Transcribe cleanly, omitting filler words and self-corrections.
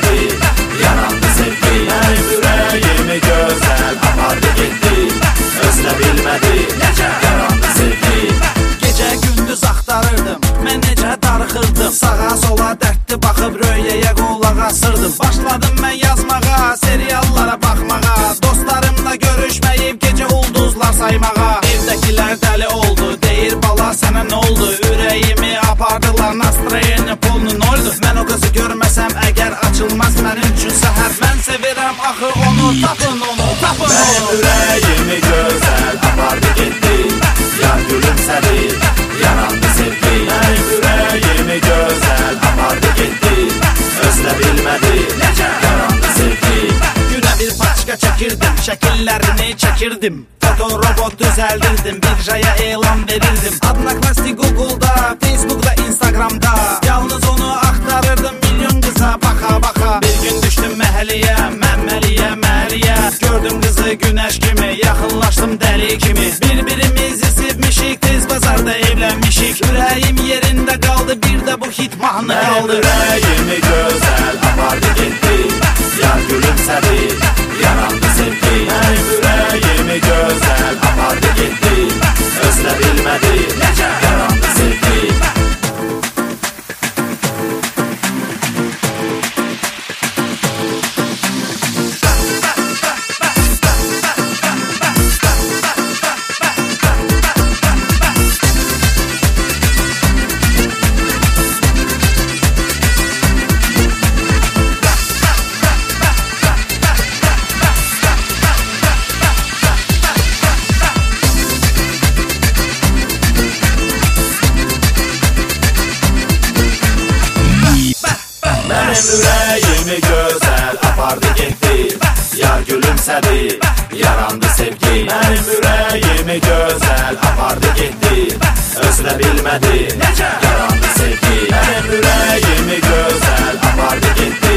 gülümsədi, yarandı sevgi. Mənim ürəyimi gözəl apardı getdi, özlə bilmədi, necə yarandı sevgi. Gecə gündüz axtarırdım, mən necə darıxırdım. Sağa sola dərdli baxıb röyəyə qulaq asırdım. Başladım mən yazmağa, seriallara baxmağa, dostlarımla görüşməyib gecə ulduzlar saymağa. Evdəkilər dəli oldu, deyir bala sənə nə oldu? Ürəyimi apardılar, nastroyeni polnu oldu. Mən o qızı görməsəm əgər açılmaz mənim üçün səhər. Mən sevirəm axı onu, tapın onu, tapın onu. Mənim ürəyimi gözəl apardı getdi, yar gülümsədi, yarandı sevgi. Mənim ürəyimi gözəl apardı getdi, özlə bilmədi, necə yarandı sevgi. Günə bir paçka çəkirdim, şəkillərini çəkirdim. Fotorobot düzəldirdim, birjaya elan verirdim. Adnaklastik Google'da, Facebook'da, Instagram'da. Yalnız onu axtarırdım milyon qıza baxa-baxa. Bir gün düşdüm məhəlliyə, məmməliyə, məhəlliyə. Gördüm qızı günəş kimi, yaxınlaşdım dəli kimi. Bir-birimizi sevmişik, tez bazarda evlənmişik. Ürəyim yerində qaldı, bir də bu hit mahnı qaldı. Mənim ürəyimi gözəl apardı getdi, yar gülümsədi, yarandı sevgi. Mənim ürəyimi gözəl apardı getdi, özlə bilmədi, necə yarandı sevgi. Mənim ürəyimi gözəl apardı getdi, yar gülümsədi, yarandı sevgi. Mənim ürəyimi gözəl apardı getdi, özlə bilmədi, necə yarandı sevgi. Mənim ürəyimi gözəl apardı getdi,